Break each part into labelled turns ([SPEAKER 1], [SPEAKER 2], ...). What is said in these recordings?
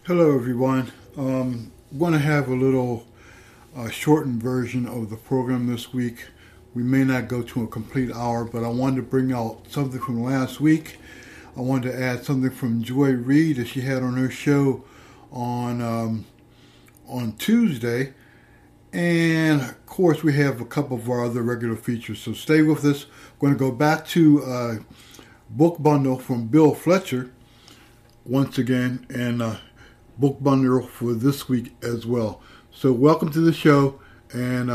[SPEAKER 1] Hello, everyone. I'm going to have a little shortened version of the program this week. We may not go to a complete hour, but I wanted to bring out something from last week. I wanted to add something from Joy Reid that she had on her show on on Tuesday, and of course we have a couple of our other regular features. So stay with us. We're going to go back to book bundle from Bill Fletcher once again, and book bundle for this week as well. So welcome to the show, and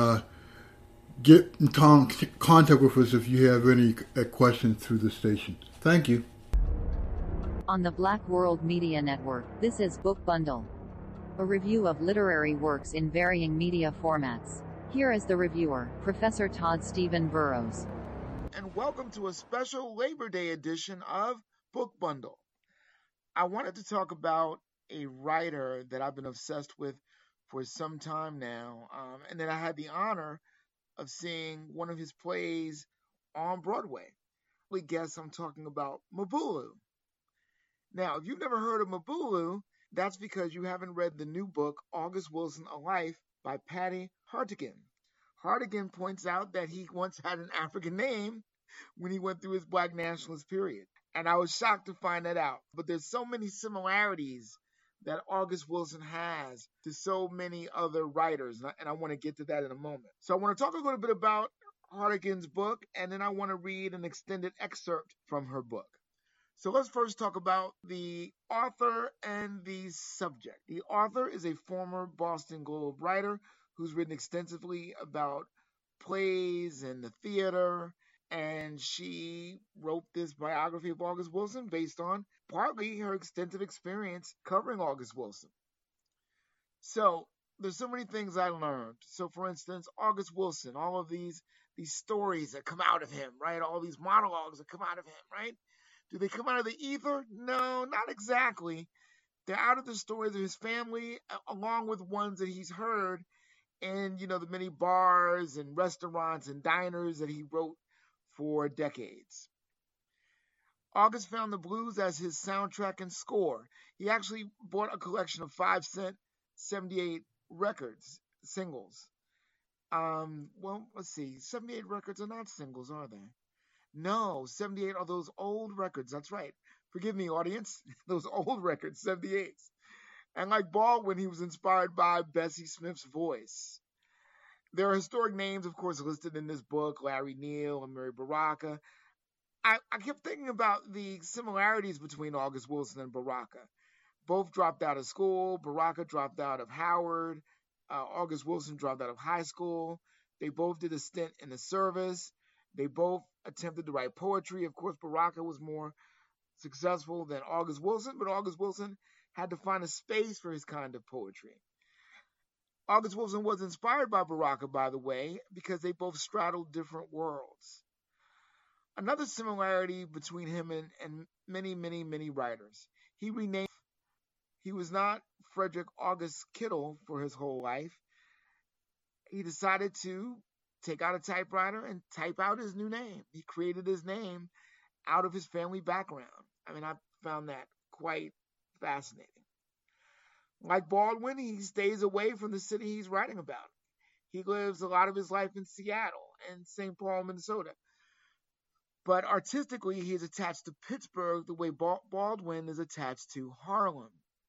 [SPEAKER 1] get in contact with us if you have any questions through the station. Thank you.
[SPEAKER 2] On the Black World Media Network, this is Book Bundle, a review of literary works in varying media formats. Here is the reviewer, Professor Todd Stephen Burrows.
[SPEAKER 3] And welcome to a special Labor Day edition of Book Bundle. I wanted to talk about a writer that I've been obsessed with for some time now, and that I had the honor of seeing one of his plays on Broadway. We guess I'm talking about Mabulu. Now, if you've never heard of Mabulu, that's because you haven't read the new book, August Wilson, A Life, by Patty Hartigan. Hartigan points out that he once had an African name when he went through his Black nationalist period. And I was shocked to find that out. But there's so many similarities that August Wilson has to so many other writers. And I want to get to that in a moment. So I want to talk a little bit about Hartigan's book, and then I want to read an extended excerpt from her book. So let's first talk about the author and the subject. The author is a former Boston Globe writer who's written extensively about plays and the theater, and she wrote this biography of August Wilson based on partly her extensive experience covering August Wilson. So there's so many things I learned. So for instance, August Wilson, all of these stories that come out of him, right? All these monologues that come out of him, right? Do they come out of the ether? No, not exactly. They're out of the stories of his family, along with ones that he's heard in, the many bars and restaurants and diners that he wrote for decades. August found the blues as his soundtrack and score. He actually bought a collection of 5-cent 78 records, singles. Well, let's see. 78 records are not singles, are they? No, 78 are those old records. That's right. Forgive me, audience. Those old records, 78s. And like Baldwin, he was inspired by Bessie Smith's voice. There are historic names, of course, listed in this book, Larry Neal and Mary Baraka. I kept thinking about the similarities between August Wilson and Baraka. Both dropped out of school. Baraka dropped out of Howard. August Wilson dropped out of high school. They both did a stint in the service. They both attempted to write poetry. Of course, Baraka was more successful than August Wilson, but August Wilson had to find a space for his kind of poetry. August Wilson was inspired by Baraka, by the way, because they both straddled different worlds. Another similarity between him and many, many, many writers. He was not Frederick August Kittle for his whole life. He decided to take out a typewriter and type out his new name. He created his name out of his family background. I mean, I found that quite fascinating. Like Baldwin, he stays away from the city he's writing about. He lives a lot of his life in Seattle and St. Paul, Minnesota. But artistically, he's attached to Pittsburgh the way Baldwin is attached to Harlem.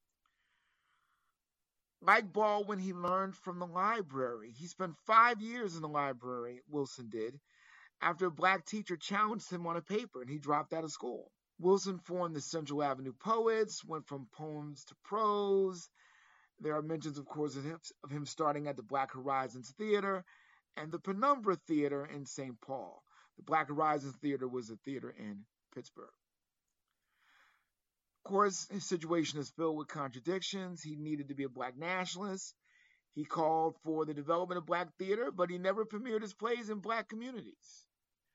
[SPEAKER 3] Like Baldwin, he learned from the library. He spent 5 years in the library, Wilson did, after a black teacher challenged him on a paper and he dropped out of school. Wilson formed the Central Avenue Poets, went from poems to prose. There are mentions, of course, of him starting at the Black Horizons Theater and the Penumbra Theater in St. Paul. The Black Horizons Theater was a theater in Pittsburgh. Of course, his situation is filled with contradictions. He needed to be a black nationalist. He called for the development of black theater, but he never premiered his plays in black communities.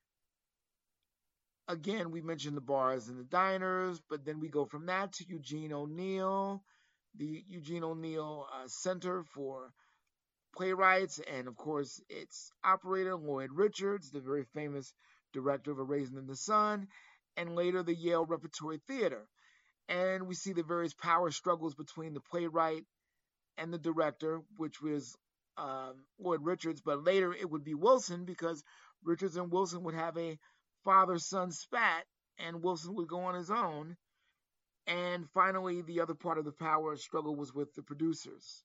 [SPEAKER 3] Again, we mentioned the bars and the diners, but then we go from that to Eugene O'Neill, the Eugene O'Neill Center for Playwrights, and of course, its operator, Lloyd Richards, the very famous director of A Raisin in the Sun, and later the Yale Repertory Theater. And we see the various power struggles between the playwright and the director, which was Lloyd Richards, but later it would be Wilson because Richards and Wilson would have a father-son spat, and Wilson would go on his own. And finally, the other part of the power struggle was with the producers.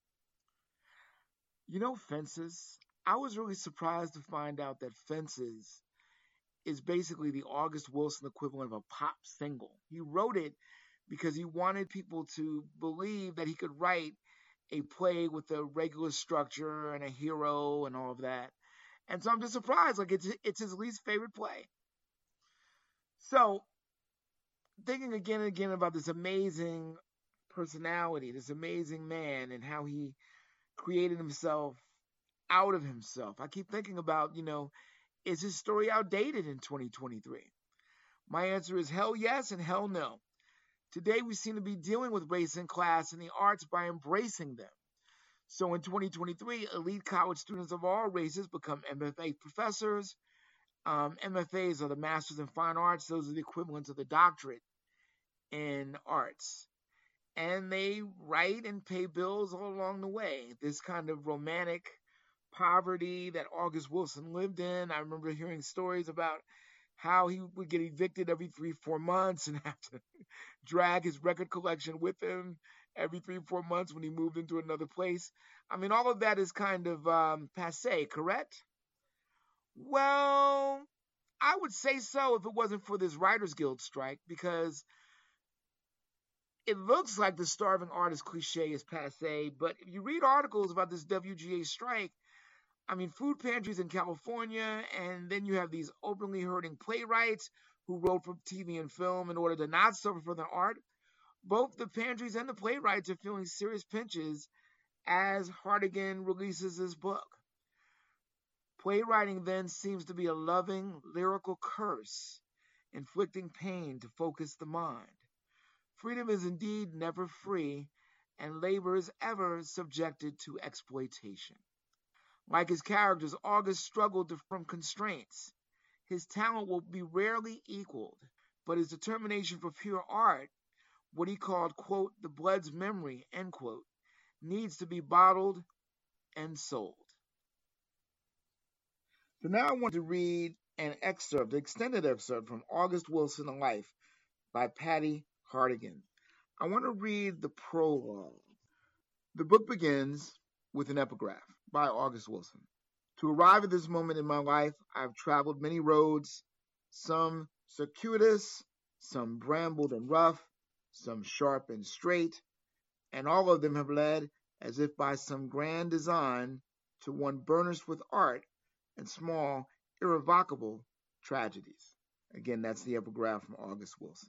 [SPEAKER 3] You know, Fences? I was really surprised to find out that Fences is basically the August Wilson equivalent of a pop single. He wrote it because he wanted people to believe that he could write a play with a regular structure and a hero and all of that. And so I'm just surprised. Like it's his least favorite play. So thinking again and again about this amazing personality, this amazing man, and how he created himself out of himself. I keep thinking about, is his story outdated in 2023? My answer is hell yes and hell no. Today we seem to be dealing with race and class in the arts by embracing them. So in 2023, elite college students of all races become MFA professors. MFAs are the Masters in Fine Arts. Those are the equivalents of the doctorate in arts. And they write and pay bills all along the way. This kind of romantic poverty that August Wilson lived in. I remember hearing stories about how he would get evicted every 3-4 months and have to drag his record collection with him every 3-4 months when he moved into another place. I mean, all of that is kind of passe, correct? Well, I would say so if it wasn't for this Writers Guild strike, because it looks like the starving artist cliche is passe, but if you read articles about this WGA strike, I mean, food pantries in California, and then you have these openly hurting playwrights who wrote for TV and film in order to not suffer for their art. Both the pantries and the playwrights are feeling serious pinches as Hartigan releases his book. Playwriting then seems to be a loving, lyrical curse, inflicting pain to focus the mind. Freedom is indeed never free, and labor is ever subjected to exploitation. Like his characters, August struggled from constraints. His talent will be rarely equaled, but his determination for pure art, what he called, quote, the blood's memory, end quote, needs to be bottled and sold. So now I want to read an extended excerpt from August Wilson, A Life by Patty Hartigan. I want to read the prologue. The book begins with an epigraph by August Wilson. To arrive at this moment in my life, I have traveled many roads, some circuitous, some brambled and rough, some sharp and straight, and all of them have led, as if by some grand design, to one burnished with art and small, irrevocable tragedies. Again, that's the epigraph from August Wilson.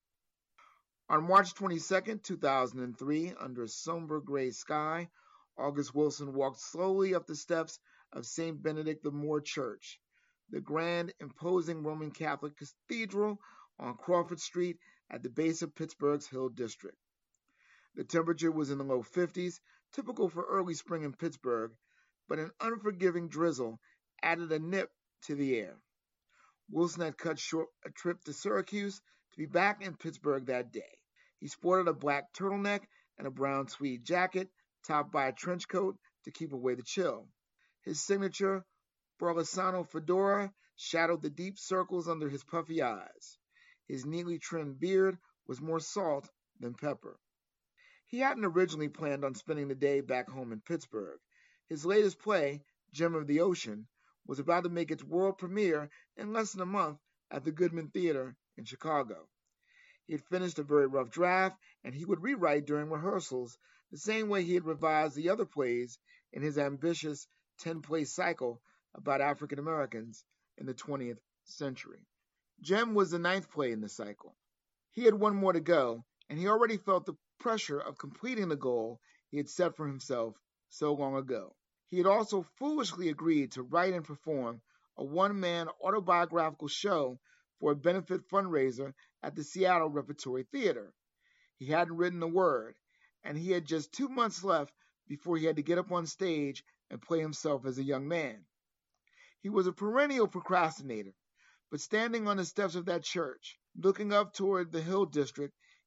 [SPEAKER 3] On March 22, 2003, under a somber gray sky, August Wilson walked slowly up the steps of St. Benedict the Moor Church, the grand, imposing Roman Catholic cathedral on Crawford Street at the base of Pittsburgh's Hill District. The temperature was in the low 50s, typical for early spring in Pittsburgh, but an unforgiving drizzle added a nip to the air. Wilson had cut short a trip to Syracuse to be back in Pittsburgh that day. He sported a black turtleneck and a brown tweed jacket, topped by a trench coat to keep away the chill. His signature Burlesano fedora shadowed the deep circles under his puffy eyes. His neatly trimmed beard was more salt than pepper. He hadn't originally planned on spending the day back home in Pittsburgh. His latest play, Gem of the Ocean, was about to make its world premiere in less than a month at the Goodman Theater in Chicago. He had finished a very rough draft, and he would rewrite during rehearsals the same way he had revised the other plays in his ambitious 10-play cycle about African Americans in the 20th century. Gem was the 9th play in the cycle. He had one more to go, and he already felt the pressure of completing the goal he had set for himself so long ago. He had also foolishly agreed to write and perform a one-man autobiographical show for a benefit fundraiser at the Seattle Repertory Theater. He hadn't written a word, and he had just 2 months left before he had to get up on stage and play himself as a young man. He was a perennial procrastinator, but standing on the steps of that church, looking up toward the Hill District,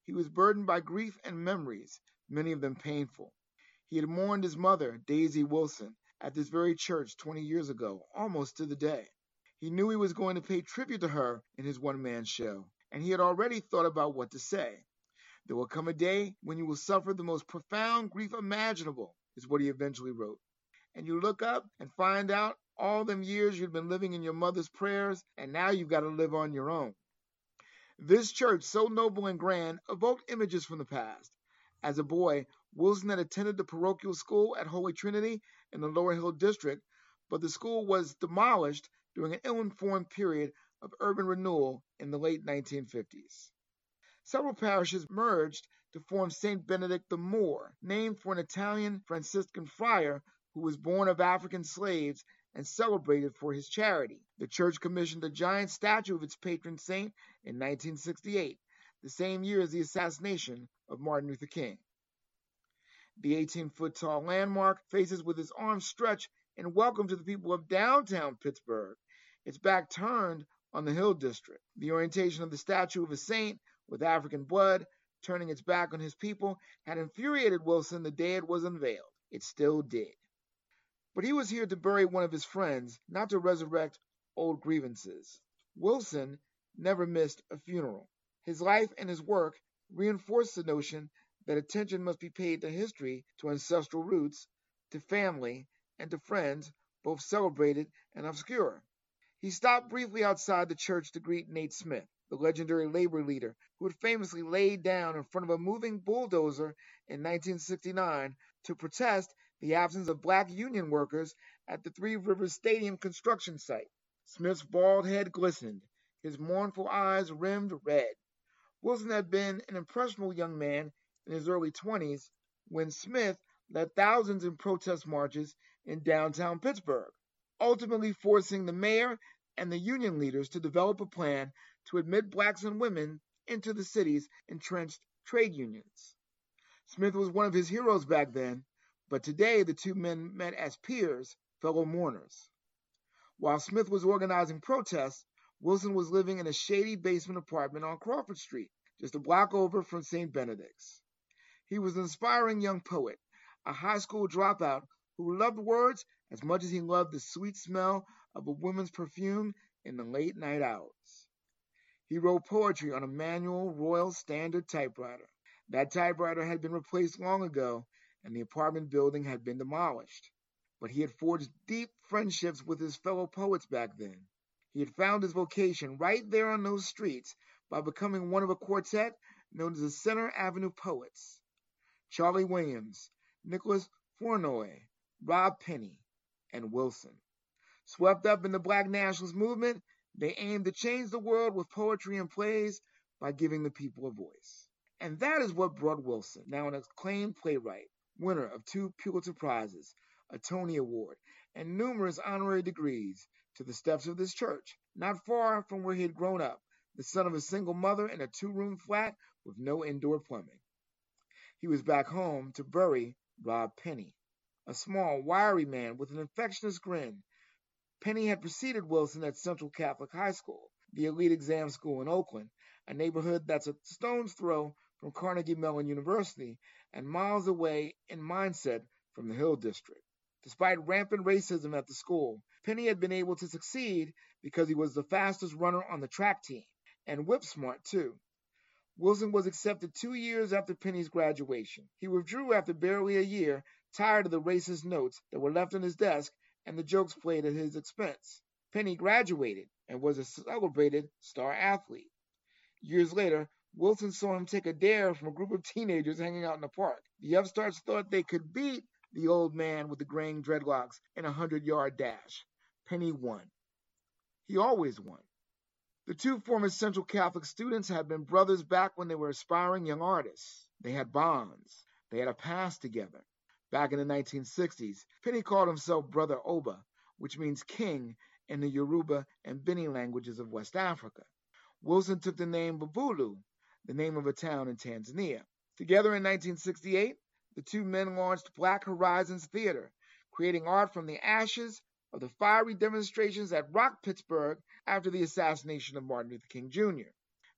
[SPEAKER 3] He was burdened by grief and memories, many of them painful. He had mourned his mother, Daisy Wilson, at this very church 20 years ago, almost to the day. He knew he was going to pay tribute to her in his one-man show, and he had already thought about what to say. There will come a day when you will suffer the most profound grief imaginable, is what he eventually wrote. And you look up and find out all them years you've been living in your mother's prayers, and now you've got to live on your own. This church, so noble and grand, evoked images from the past. As a boy, Wilson had attended the parochial school at Holy Trinity in the Lower Hill District, but the school was demolished during an ill-informed period of urban renewal in the late 1950s. Several parishes merged to form St. Benedict the Moor, named for an Italian Franciscan friar who was born of African slaves and celebrated for his charity. The church commissioned a giant statue of its patron saint in 1968, the same year as the assassination of Martin Luther King. The 18-foot tall landmark faces with its arms stretched in welcome to the people of downtown Pittsburgh, its back turned on the Hill District. The orientation of the statue of a saint with African blood turning its back on his people had infuriated Wilson the day it was unveiled. It still did. But he was here to bury one of his friends, not to resurrect old grievances. Wilson never missed a funeral. His life and his work reinforced the notion that attention must be paid to history, to ancestral roots, to family, and to friends, both celebrated and obscure. He stopped briefly outside the church to greet Nate Smith, the legendary labor leader who had famously laid down in front of a moving bulldozer in 1969 to protest the absence of black union workers at the Three Rivers Stadium construction site. Smith's bald head glistened, his mournful eyes rimmed red. Wilson had been an impressionable young man in his early 20s when Smith led thousands in protest marches in downtown Pittsburgh, ultimately forcing the mayor and the union leaders to develop a plan to admit blacks and women into the city's entrenched trade unions. Smith was one of his heroes back then, but today the two men met as peers, fellow mourners. While Smith was organizing protests, Wilson was living in a shady basement apartment on Crawford Street, just a block over from St. Benedict's. He was an aspiring young poet, a high school dropout who loved words as much as he loved the sweet smell of a woman's perfume in the late night hours. He wrote poetry on a manual Royal Standard typewriter. That typewriter had been replaced long ago, and the apartment building had been demolished. But he had forged deep friendships with his fellow poets back then. He had found his vocation right there on those streets by becoming one of a quartet known as the Center Avenue Poets. Charlie Williams, Nicholas Flournoy, Rob Penny, and Wilson. Swept up in the Black nationalist movement, they aimed to change the world with poetry and plays by giving the people a voice. And that is what brought Wilson, now an acclaimed playwright, winner of 2 Pulitzer Prizes, a Tony Award, and numerous honorary degrees, to the steps of this church, not far from where he had grown up, the son of a single mother in a 2-room flat with no indoor plumbing. He was back home to bury Rob Penny, a small, wiry man with an infectious grin. Penny had preceded Wilson at Central Catholic High School, the elite exam school in Oakland, a neighborhood that's a stone's throw from Carnegie Mellon University and miles away in mindset from the Hill District. Despite rampant racism at the school, Penny had been able to succeed because he was the fastest runner on the track team, and whip smart too. Wilson was accepted 2 years after Penny's graduation. He withdrew after barely a year, tired of the racist notes that were left on his desk and the jokes played at his expense. Penny graduated and was a celebrated star athlete. Years later, Wilson saw him take a dare from a group of teenagers hanging out in the park. The upstarts thought they could beat the old man with the graying dreadlocks in a 100-yard dash. Penny won. He always won. The 2 former Central Catholic students had been brothers back when they were aspiring young artists. They had bonds. They had a past together. Back in the 1960s, Penny called himself Brother Oba, which means king in the Yoruba and Bini languages of West Africa. Wilson took the name Babulu, the name of a town in Tanzania. Together in 1968, the 2 men launched Black Horizons Theater, creating art from the ashes of the fiery demonstrations that rocked Pittsburgh after the assassination of Martin Luther King Jr.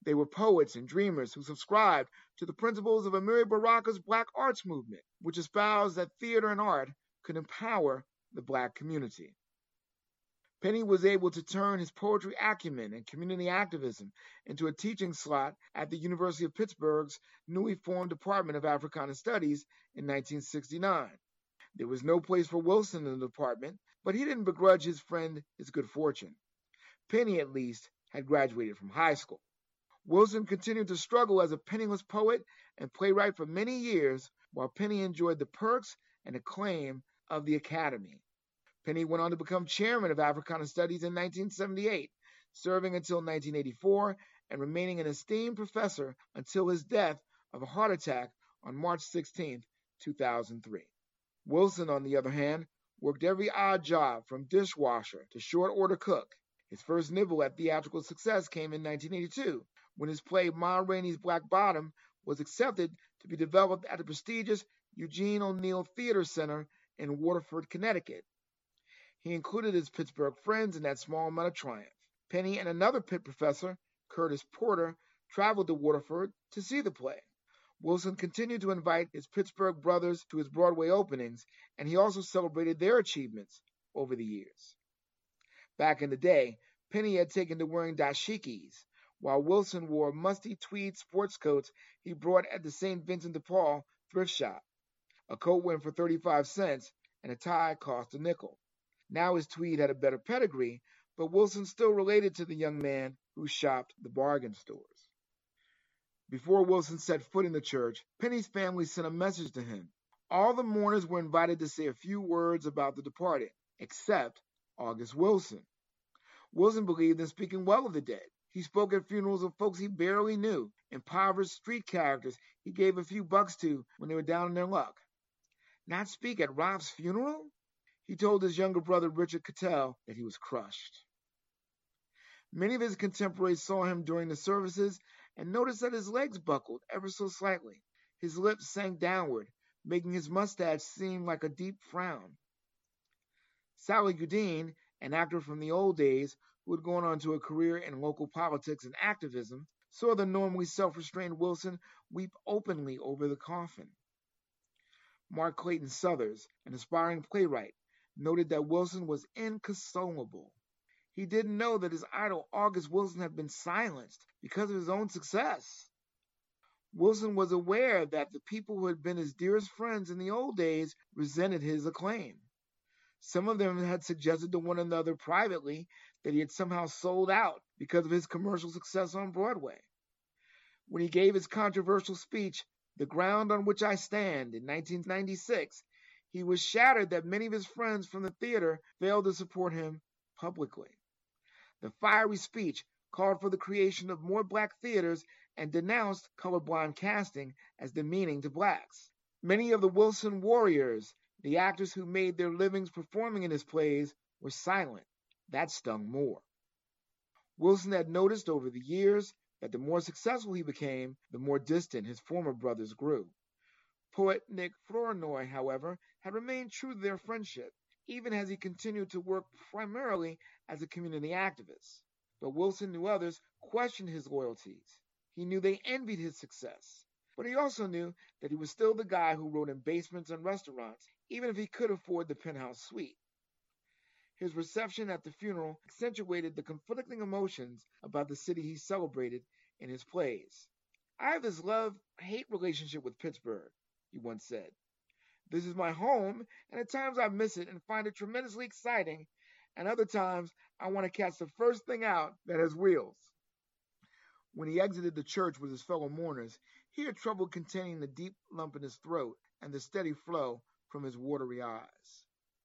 [SPEAKER 3] They were poets and dreamers who subscribed to the principles of Amiri Baraka's Black Arts Movement, which espoused that theater and art could empower the Black community. Penny was able to turn his poetry acumen and community activism into a teaching slot at the University of Pittsburgh's newly formed Department of Africana Studies in 1969. There was no place for Wilson in the department, but he didn't begrudge his friend his good fortune. Penny, at least, had graduated from high school. Wilson continued to struggle as a penniless poet and playwright for many years, while Penny enjoyed the perks and acclaim of the Academy. Penny went on to become chairman of Africana Studies in 1978, serving until 1984 and remaining an esteemed professor until his death of a heart attack on March 16, 2003. Wilson, on the other hand, worked every odd job from dishwasher to short order cook. His first nibble at theatrical success came in 1982, when his play Ma Rainey's Black Bottom was accepted to be developed at the prestigious Eugene O'Neill Theater Center in Waterford, Connecticut. He included his Pittsburgh friends in that small amount of triumph. Penny and another Pitt professor, Curtis Porter, traveled to Waterford to see the play. Wilson continued to invite his Pittsburgh brothers to his Broadway openings, and he also celebrated their achievements over the years. Back in the day, Penny had taken to wearing dashikis, while Wilson wore musty tweed sports coats he brought at the St. Vincent de Paul thrift shop. A coat went for 35 cents, and a tie cost a nickel. Now his tweed had a better pedigree, but Wilson still related to the young man who shopped the bargain stores. Before Wilson set foot in the church, Penny's family sent a message to him. All the mourners were invited to say a few words about the departed, except August Wilson. Wilson believed in speaking well of the dead. He spoke at funerals of folks he barely knew, impoverished street characters he gave a few bucks to when they were down in their luck. Not speak at Ralph's funeral? He told his younger brother Richard Cattell that he was crushed. Many of his contemporaries saw him during the services and noticed that his legs buckled ever so slightly. His lips sank downward, making his mustache seem like a deep frown. Sally Goodine, an actor from the old days who had gone on to a career in local politics and activism, saw the normally self-restrained Wilson weep openly over the coffin. Mark Clayton Suthers, an aspiring playwright, noted that Wilson was inconsolable. He didn't know that his idol August Wilson had been silenced because of his own success. Wilson was aware that the people who had been his dearest friends in the old days resented his acclaim. Some of them had suggested to one another privately that he had somehow sold out because of his commercial success on Broadway. When he gave his controversial speech, The Ground on Which I Stand, in 1996, he was shattered that many of his friends from the theater failed to support him publicly. The fiery speech called for the creation of more black theaters and denounced colorblind casting as demeaning to blacks. Many of the Wilson warriors, the actors who made their livings performing in his plays, were silent. That stung more. Wilson had noticed over the years that the more successful he became, the more distant his former brothers grew. Poet Nick Flournoy, however, had remained true to their friendship, even as he continued to work primarily as a community activist. But Wilson knew others questioned his loyalties. He knew they envied his success. But he also knew that he was still the guy who wrote in basements and restaurants, even if he could afford the penthouse suite. His reception at the funeral accentuated the conflicting emotions about the city he celebrated in his plays. I have this love-hate relationship with Pittsburgh, he once said. This is my home, and at times I miss it and find it tremendously exciting, and other times I want to catch the first thing out that has wheels. When he exited the church with his fellow mourners, he had trouble containing the deep lump in his throat and the steady flow from his watery eyes.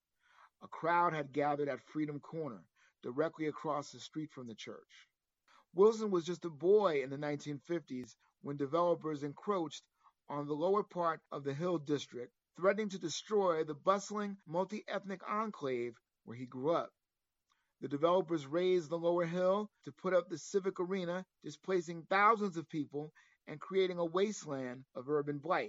[SPEAKER 3] A crowd had gathered at Freedom Corner, directly across the street from the church. Wilson was just a boy in the 1950s when developers encroached on the lower part of the Hill District, threatening to destroy the bustling, multi-ethnic enclave where he grew up. The developers razed the lower hill to put up the civic arena, displacing thousands of people and creating a wasteland of urban blight.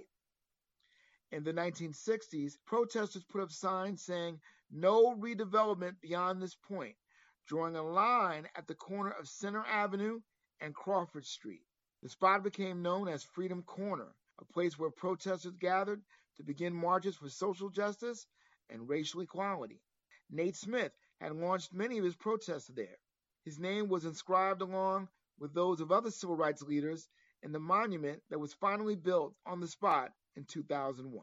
[SPEAKER 3] In the 1960s, protesters put up signs saying, "No redevelopment beyond this point," drawing a line at the corner of Center Avenue and Crawford Street. The spot became known as Freedom Corner, a place where protesters gathered to begin marches for social justice and racial equality. Nate Smith had launched many of his protests there. His name was inscribed along with those of other civil rights leaders in the monument that was finally built on the spot in 2001.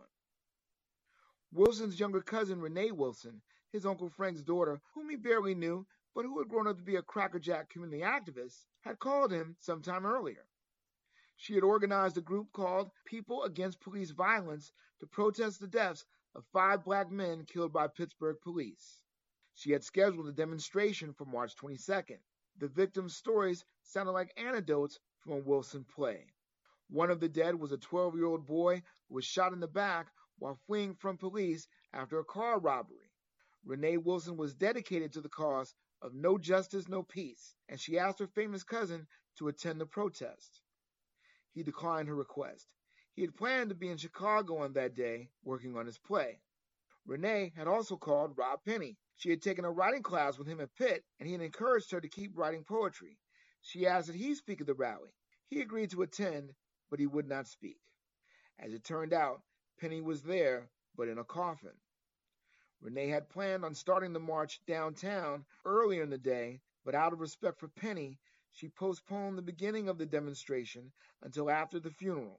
[SPEAKER 3] Wilson's younger cousin, Renee Wilson, his Uncle Frank's daughter, whom he barely knew, but who had grown up to be a crackerjack community activist, had called him sometime earlier. She had organized a group called People Against Police Violence to protest the deaths of 5 black men killed by Pittsburgh police. She had scheduled a demonstration for March 22nd. The victims' stories sounded like anecdotes from a Wilson play. One of the dead was a 12-year-old boy who was shot in the back while fleeing from police after a car robbery. Renee Wilson was dedicated to the cause of no justice, no peace, and she asked her famous cousin to attend the protest. He declined her request. He had planned to be in Chicago on that day, working on his play. Renee had also called Rob Penny. She had taken a writing class with him at Pitt, and he had encouraged her to keep writing poetry. She asked that he speak at the rally. He agreed to attend, but he would not speak. As it turned out, Penny was there, but in a coffin. Renee had planned on starting the march downtown earlier in the day, but out of respect for Penny, she postponed the beginning of the demonstration until after the funeral.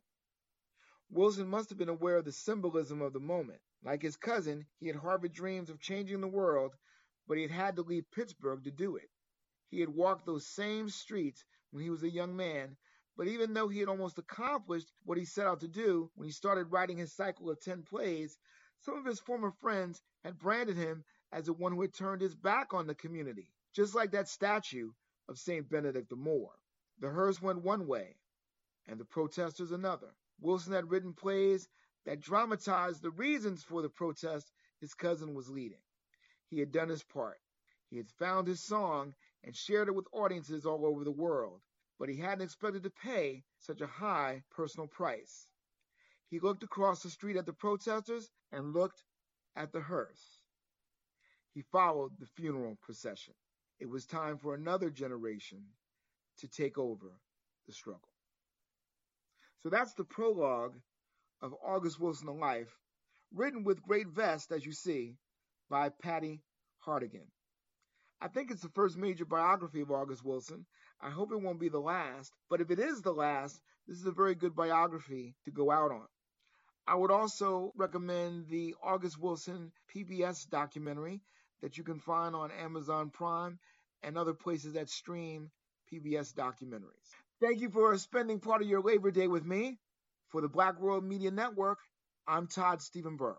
[SPEAKER 3] Wilson must have been aware of the symbolism of the moment. Like his cousin, he had harbored dreams of changing the world, but he had had to leave Pittsburgh to do it. He had walked those same streets when he was a young man, but even though he had almost accomplished what he set out to do when he started writing his cycle of 10 plays, some of his former friends had branded him as the one who had turned his back on the community, just like that statue of St. Benedict the Moor. The hearse went one way, and the protesters another. Wilson had written plays that dramatized the reasons for the protest his cousin was leading. He had done his part. He had found his song and shared it with audiences all over the world, but he hadn't expected to pay such a high personal price. He looked across the street at the protesters and looked at the hearse. He followed the funeral procession. It was time for another generation to take over the struggle. So that's the prologue of August Wilson, A Life, written with great zest, as you see, by Patty Hartigan. I think it's the first major biography of August Wilson. I hope it won't be the last, but if it is the last, this is a very good biography to go out on. I would also recommend the August Wilson PBS documentary that you can find on Amazon Prime and other places that stream PBS documentaries. Thank you for spending part of your Labor Day with me. For the Black World Media Network, I'm Todd Stephen Burrows.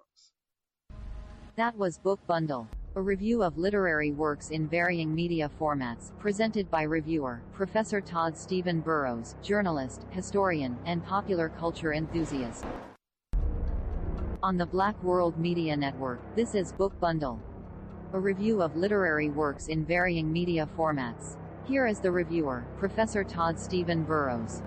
[SPEAKER 2] That was Book Bundle, a review of literary works in varying media formats, presented by reviewer, Professor Todd Stephen Burrows, journalist, historian, and popular culture enthusiast. On the Black World Media Network, this is Book Bundle, a review of literary works in varying media formats. Here is the reviewer, Professor Todd Stephen Burrows.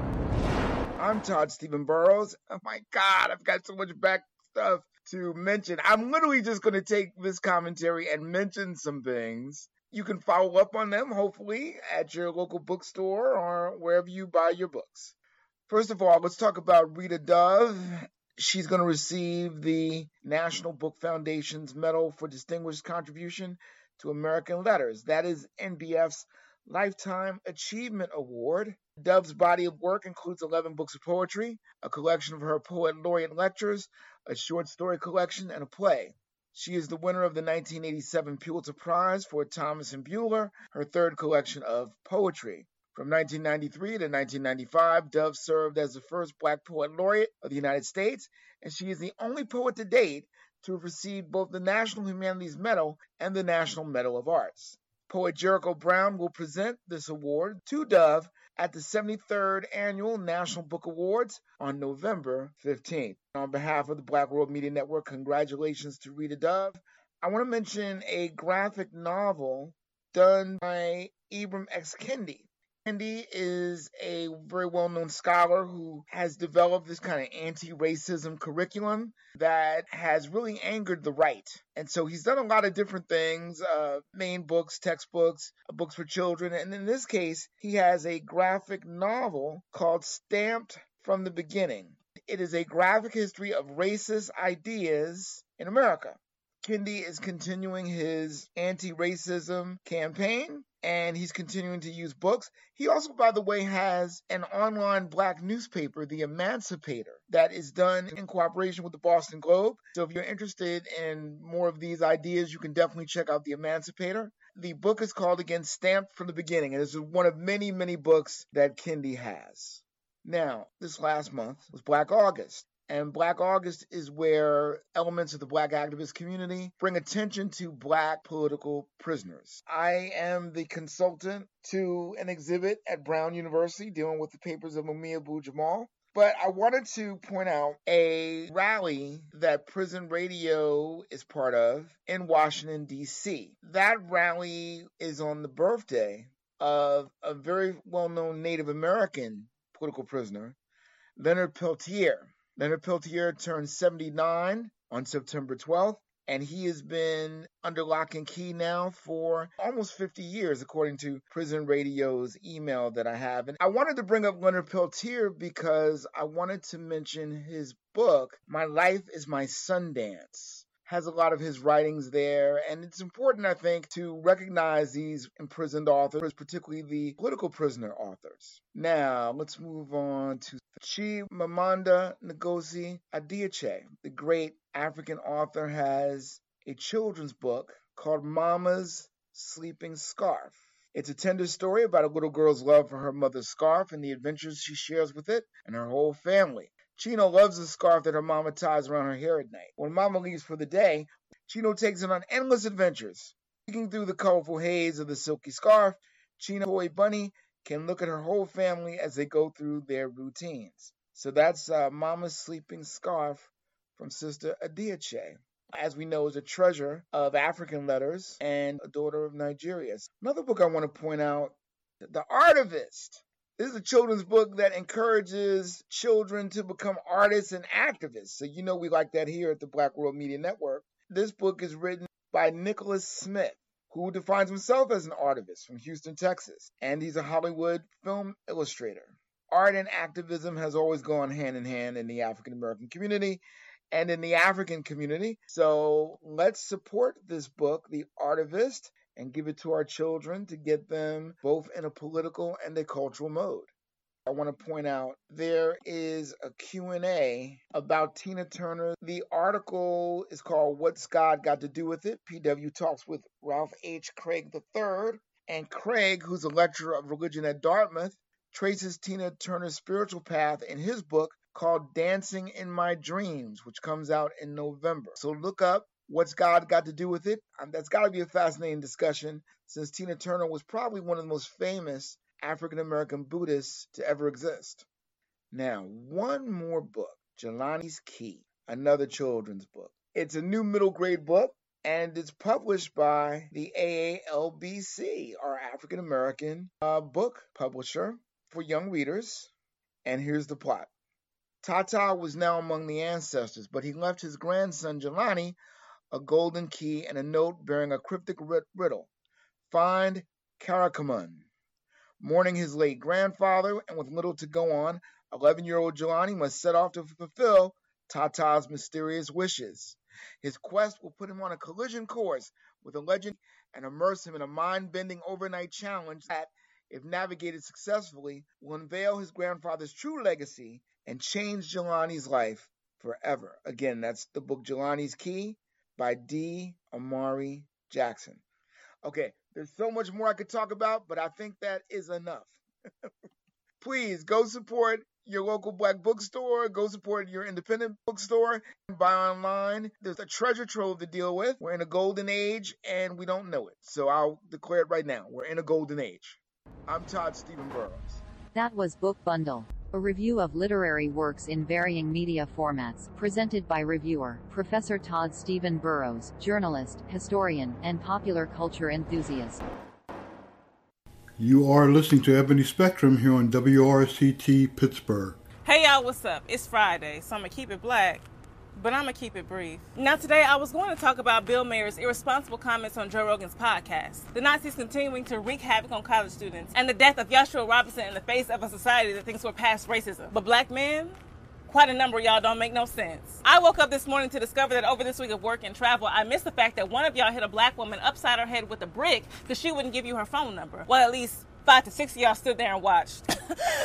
[SPEAKER 3] I'm Todd Stephen Burrows. Oh my God, I've got so much back stuff to mention. I'm literally just going to take this commentary and mention some things. You can follow up on them, hopefully, at your local bookstore or wherever you buy your books. First of all, let's talk about Rita Dove. She's going to receive the National Book Foundation's Medal for Distinguished Contribution to American Letters. That is NBF's Lifetime Achievement Award. Dove's body of work includes 11 books of poetry, a collection of her poet laureate lectures, a short story collection, and a play. She is the winner of the 1987 Pulitzer Prize for Thomas and Buehler, her third collection of poetry. From 1993 to 1995, Dove served as the first Black poet laureate of the United States, and she is the only poet to date to have received both the National Humanities Medal and the National Medal of Arts. Poet Jericho Brown will present this award to Dove at the 73rd Annual National Book Awards on November 15th. On behalf of the Black World Media Network, congratulations to Rita Dove. I want to mention a graphic novel done by Ibram X. Kendi. Kendi is a very well-known scholar who has developed this kind of anti-racism curriculum that has really angered the right. And so he's done a lot of different things, main books, textbooks, books for children. And in this case, he has a graphic novel called Stamped from the Beginning. It is a graphic history of racist ideas in America. Kendi is continuing his anti-racism campaign, and he's continuing to use books. He also, by the way, has an online black newspaper, The Emancipator, that is done in cooperation with the Boston Globe. So if you're interested in more of these ideas, you can definitely check out The Emancipator. The book is called, again, Stamped from the Beginning, and it's one of many, many books that Kendi has. Now, this last month was Black August. And Black August is where elements of the Black activist community bring attention to Black political prisoners. I am the consultant to an exhibit at Brown University dealing with the papers of Mumia Abu-Jamal. But I wanted to point out a rally that Prison Radio is part of in Washington, D.C. That rally is on the birthday of a very well-known Native American political prisoner, Leonard Peltier. Leonard Peltier turned 79 on September 12th, and he has been under lock and key now for almost 50 years, according to Prison Radio's email that I have. And I wanted to bring up Leonard Peltier because I wanted to mention his book, My Life is My Sundance. Has a lot of his writings there, and it's important, I think, to recognize these imprisoned authors, particularly the political prisoner authors. Now, let's move on to Chimamanda Ngozi Adichie. The great African author has a children's book called Mama's Sleeping Scarf. It's a tender story about a little girl's love for her mother's scarf and the adventures she shares with it and her whole family. Chino loves the scarf that her mama ties around her hair at night. When mama leaves for the day, Chino takes it on endless adventures. Peeking through the colorful haze of the silky scarf, Chino Toy Bunny can look at her whole family as they go through their routines. So that's Mama's Sleeping Scarf from Sister Adichie. As we know, is a treasure of African letters and a daughter of Nigeria. Another book I want to point out, The Artivist. This is a children's book that encourages children to become artists and activists. So you know we like that here at the Black World Media Network. This book is written by Nicholas Smith, who defines himself as an artivist from Houston, Texas. And he's a Hollywood film illustrator. Art and activism has always gone hand in hand in the African American community and in the African community. So let's support this book, The Artivist, and give it to our children to get them both in a political and a cultural mode. I want to point out there is a Q&A about Tina Turner. The article is called What's God Got to Do with It? PW talks with Ralph H. Craig III. And Craig, who's a lecturer of religion at Dartmouth, traces Tina Turner's spiritual path in his book called Dancing in My Dreams, which comes out in November. So look up What's God Got to Do with It? That's got to be a fascinating discussion, since Tina Turner was probably one of the most famous African-American Buddhists to ever exist. Now, one more book, Jelani's Key, another children's book. It's a new middle grade book, and it's published by the AALBC, our African-American book publisher for young readers. And here's the plot. Tata was now among the ancestors, but he left his grandson Jelani a golden key and a note bearing a cryptic riddle. Find Karakomun. Mourning his late grandfather and with little to go on, 11-year-old Jelani must set off to fulfill Tata's mysterious wishes. His quest will put him on a collision course with a legend and immerse him in a mind-bending overnight challenge that, if navigated successfully, will unveil his grandfather's true legacy and change Jelani's life forever. Again, that's the book Jelani's Key by D. Amari Jackson. Okay, there's so much more I could talk about, but I think that is enough. Please go support your local Black bookstore. Go support your independent bookstore. Buy online. There's a treasure trove to deal with. We're in a golden age, and we don't know it. So I'll declare it right now. We're in a golden age. I'm Todd Stephen Burrows.
[SPEAKER 2] That was Book Bundle, a review of literary works in varying media formats, presented by reviewer, Professor Todd Stephen Burrows, journalist, historian, and popular culture enthusiast.
[SPEAKER 1] You are listening to Ebony Spectrum here on WRCT Pittsburgh.
[SPEAKER 4] Hey y'all, what's up? It's Friday, so I'm going to keep it black, but I'm going to keep it brief. Now today I was going to talk about Bill Mayer's irresponsible comments on Joe Rogan's podcast, the Nazis continuing to wreak havoc on college students, and the death of Joshua Robinson in the face of a society that thinks we're past racism. But black men? Quite a number of y'all don't make no sense. I woke up this morning to discover that over this week of work and travel, I missed the fact that one of y'all hit a black woman upside her head with a brick because she wouldn't give you her phone number. Well, at least 5 to 6 of y'all stood there and watched.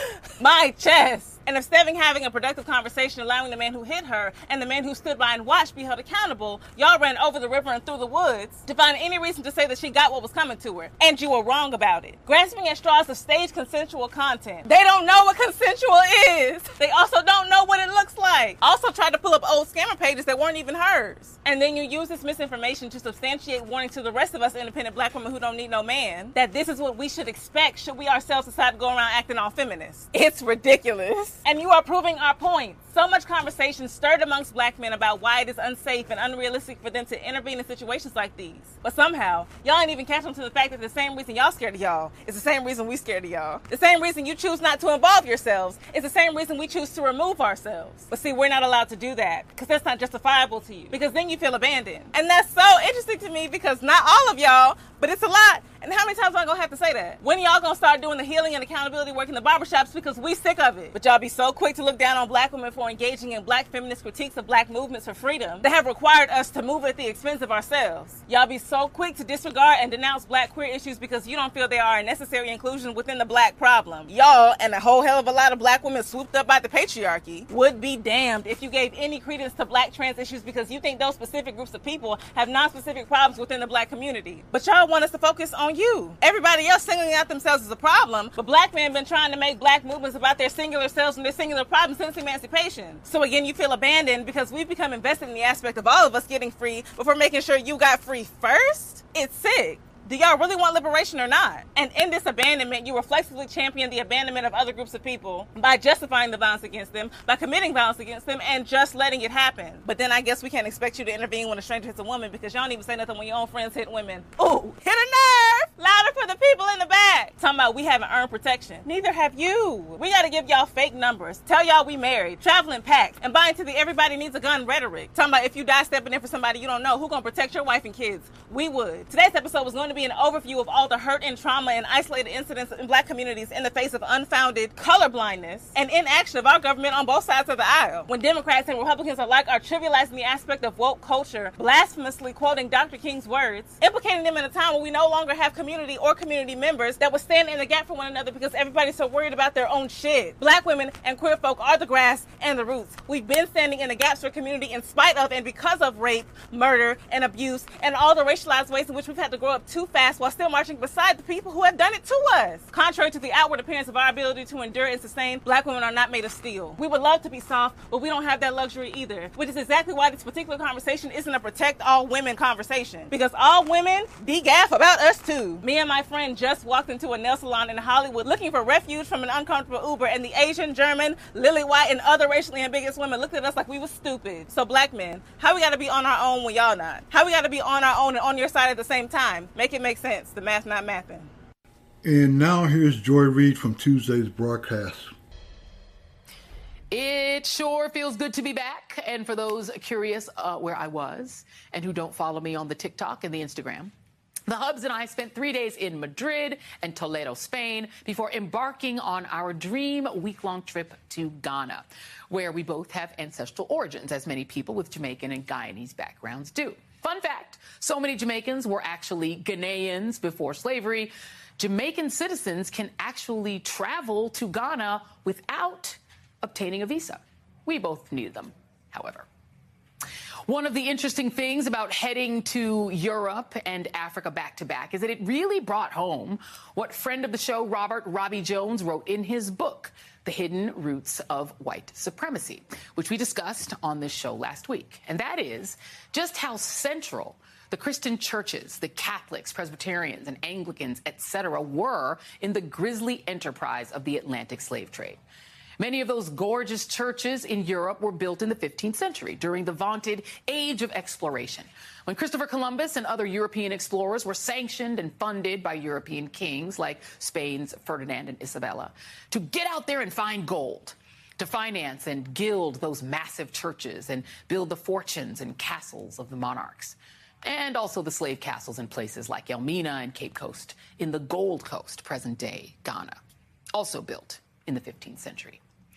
[SPEAKER 4] My chest. And instead of having a productive conversation, allowing the man who hit her and the man who stood by and watched be held accountable, y'all ran over the river and through the woods to find any reason to say that she got what was coming to her. And you were wrong about it. Grasping at straws to stage consensual content. They don't know what consensual is. They also don't know what it looks like. Also tried to pull up old scammer pages that weren't even hers. And then you use this misinformation to substantiate warning to the rest of us independent black women who don't need no man that this is what we should expect should we ourselves decide to go around acting all feminist. It's ridiculous. And you are proving our point. So much conversation stirred amongst black men about why it is unsafe and unrealistic for them to intervene in situations like these. But somehow, y'all ain't even catch on to the fact that the same reason y'all scared of y'all is the same reason we scared of y'all. The same reason you choose not to involve yourselves is the same reason we choose to remove ourselves. But see, we're not allowed to do that because that's not justifiable to you. Because then you feel abandoned. And that's so interesting to me because not all of y'all, but it's a lot. And how many times am I gonna have to say that? When y'all gonna start doing the healing and accountability work in the barbershops because we sick of it? But y'all be so quick to look down on black women for engaging in black feminist critiques of black movements for freedom that have required us to move at the expense of ourselves. Y'all be so quick to disregard and denounce black queer issues because you don't feel they are a necessary inclusion within the black problem. Y'all, and a whole hell of a lot of black women swooped up by the patriarchy, would be damned if you gave any credence to black trans issues because you think those specific groups of people have non-specific problems within the black community. But y'all want us to focus on you. Everybody else singling out themselves as a problem, but black men have been trying to make black movements about their singular selves and their singular problems since emancipation. So again, you feel abandoned because we've become invested in the aspect of all of us getting free before making sure you got free first? It's sick. Do y'all really want liberation or not? And in this abandonment, you reflexively champion the abandonment of other groups of people by justifying the violence against them, by committing violence against them, and just letting it happen. But then I guess we can't expect you to intervene when a stranger hits a woman because y'all don't even say nothing when your own friends hit women. Ooh, hit a nerve! Louder for the people in the back. Talking about we haven't earned protection. Neither have you. We gotta give y'all fake numbers. Tell y'all we married, traveling packed, and buying to the everybody needs a gun rhetoric. Talking about if you die stepping in for somebody you don't know, who gonna protect your wife and kids? We would. Today's episode was going to be an overview of all the hurt and trauma and isolated incidents in black communities in the face of unfounded colorblindness and inaction of our government on both sides of the aisle. When Democrats and Republicans alike are trivializing the aspect of woke culture, blasphemously quoting Dr. King's words, implicating them in a time when we no longer have community or community members that would stand in the gap for one another because everybody's so worried about their own shit. Black women and queer folk are the grass and the roots. We've been standing in the gaps for community in spite of and because of rape, murder, and abuse, and all the racialized ways in which we've had to grow up too fast while still marching beside the people who have done it to us. Contrary to the outward appearance of our ability to endure and sustain, black women are not made of steel. We would love to be soft, but we don't have that luxury either, which is exactly why this particular conversation isn't a protect all women conversation, because all women be gaff about us too. Me and my friend just walked into a nail salon in Hollywood looking for refuge from an uncomfortable Uber, and the Asian, German, lily white, and other racially ambiguous women looked at us like we was stupid. So black men, how we gotta be on our own when y'all not? How we gotta be on our own and on your side at the same time? Make it make sense. The math not mathing.
[SPEAKER 1] And now here's Joy Reid from Tuesday's broadcast.
[SPEAKER 5] It sure feels good to be back. And for those curious where I was and who don't follow me on the TikTok and the Instagram, the Hubs and I spent 3 days in Madrid and Toledo, Spain, before embarking on our dream week-long trip to Ghana, where we both have ancestral origins, as many people with Jamaican and Guyanese backgrounds do. Fun fact, so many Jamaicans were actually Ghanaians before slavery. Jamaican citizens can actually travel to Ghana without obtaining a visa. We both needed them, however. One of the interesting things about heading to Europe and Africa back-to-back is that it really brought home what friend of the show Robert Robbie Jones wrote in his book, The Hidden Roots of White Supremacy, which we discussed on this show last week. And that is just how central the Christian churches, the Catholics, Presbyterians, and Anglicans, etc., were in the grisly enterprise of the Atlantic slave trade. Many of those gorgeous churches in Europe were built in the 15th century during the vaunted Age of Exploration, when Christopher Columbus and other European explorers were sanctioned and funded by European kings like Spain's Ferdinand and Isabella to get out there and find gold, to finance and gild those massive churches and build the fortunes and castles of the monarchs, and also the slave castles in places like Elmina and Cape Coast in the Gold Coast, present-day Ghana, also built in the 15th century.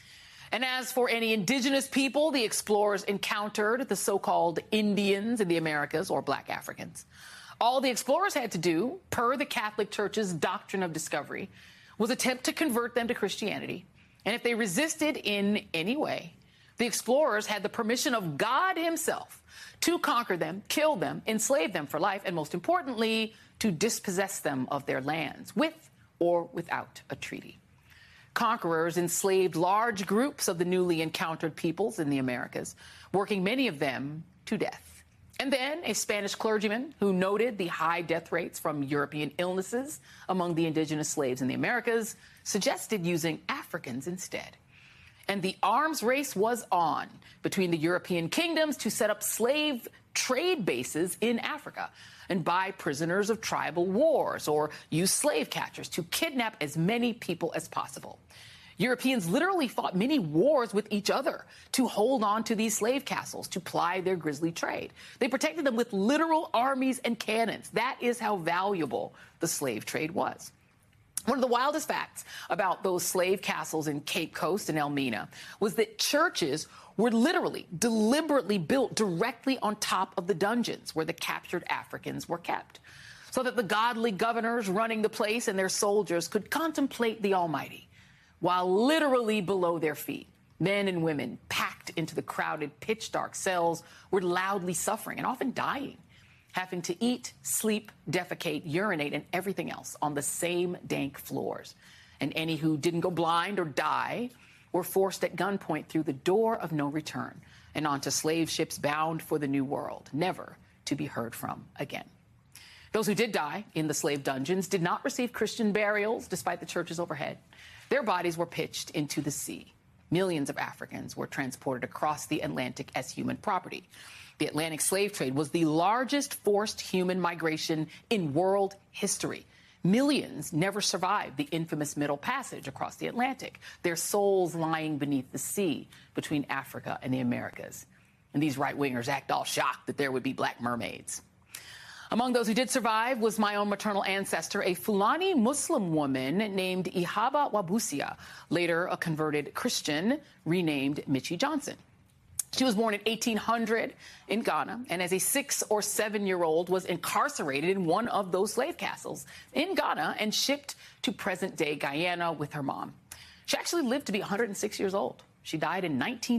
[SPEAKER 5] And as for any indigenous people the explorers encountered, the so-called Indians in the Americas, or Black Africans, all the explorers had to do, per the Catholic Church's doctrine of discovery, was attempt to convert them to Christianity. And if they resisted in any way, the explorers had the permission of God himself to conquer them, kill them, enslave them for life, and most importantly, to dispossess them of their lands, with or without a treaty. Conquerors enslaved large groups of the newly encountered peoples in the Americas, working many of them to death. And then a Spanish clergyman who noted the high death rates from European illnesses among the indigenous slaves in the Americas suggested using Africans instead. And the arms race was on between the European kingdoms to set up slave trade bases in Africa and buy prisoners of tribal wars or use slave catchers to kidnap as many people as possible. Europeans literally fought many wars with each other to hold on to these slave castles, to ply their grisly trade. They protected them with literal armies and cannons. That is how valuable the slave trade was. One of the wildest facts about those slave castles in Cape Coast and Elmina was that churches were literally, deliberately built directly on top of the dungeons where the captured Africans were kept, so that the godly governors running the place and their soldiers could contemplate the Almighty, while literally below their feet, men and women packed into the crowded, pitch-dark cells were loudly suffering and often dying, having to eat, sleep, defecate, urinate, and everything else on the same dank floors. And any who didn't go blind or die were forced at gunpoint through the door of no return and onto slave ships bound for the New World, never to be heard from again. Those who did die in the slave dungeons did not receive Christian burials, despite the churches overhead. Their bodies were pitched into the sea. Millions of Africans were transported across the Atlantic as human property. The Atlantic slave trade was the largest forced human migration in world history. Millions never survived the infamous Middle Passage across the Atlantic, their souls lying beneath the sea between Africa and the Americas. And these right-wingers act all shocked that there would be black mermaids. Among those who did survive was my own maternal ancestor, a Fulani Muslim woman named Ihaba Wabusia, later a converted Christian, renamed Michie Johnson. She was born in 1800 in Ghana, and as a 6 or 7-year-old was incarcerated in one of those slave castles in Ghana and shipped to present-day Guyana with her mom. She actually lived to be 106 years old. She died in